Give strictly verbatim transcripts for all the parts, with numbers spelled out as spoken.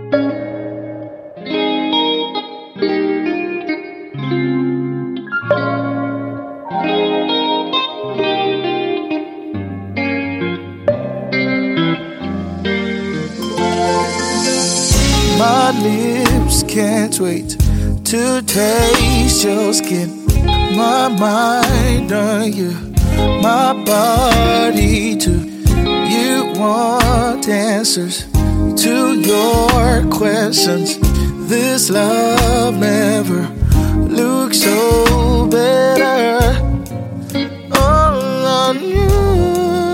My lips can't wait to taste your skin. My mind on you, my body too. You want answers to your questions. This love never looks so better all on you.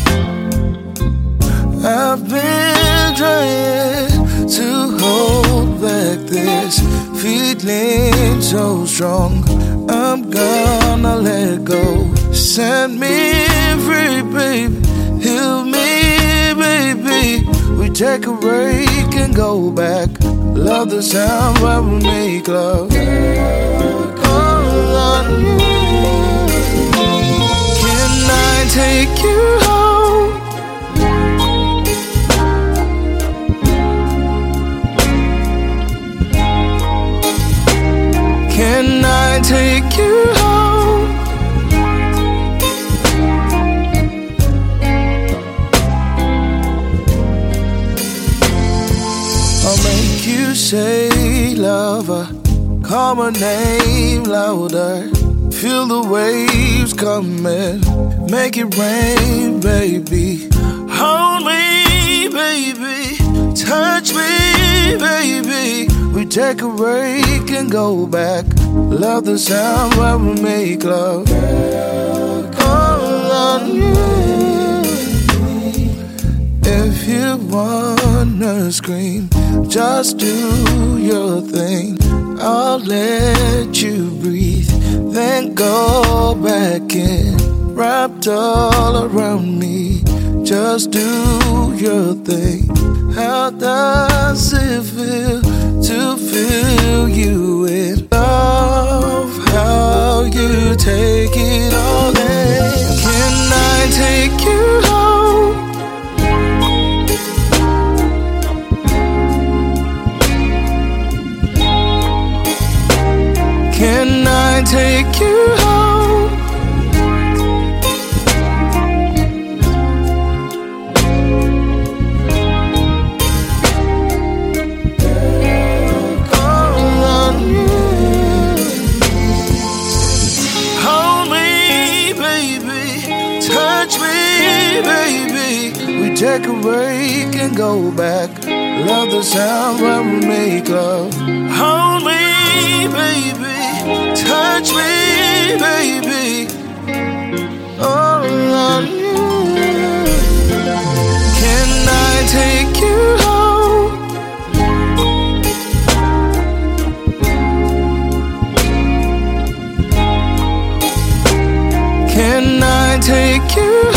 I've been trying to hold back this feeling so strong. I'm gonna let go. Set me free, baby. Heal me, baby. We take a break and go back. Love the sound when we make love. All on you. Can I take you home? Can I take you home? I'll make you say lover. Call my name louder. Feel the waves coming. Make it rain, baby. Hold me, baby. Touch me, baby. We take a break and go back. Love the sound when we make love. All on you. If you wanna scream, just do your thing. I'll let you breathe, then go back in. Wrapped all around me, just do your thing. How does it feel to feel you in love? How you take it all in? Can I take you home? Can I take you home? Take a break and go back. Love the sound when we make love. Hold me, baby. Touch me, baby. All on you. Can I take you home? Can I take you home?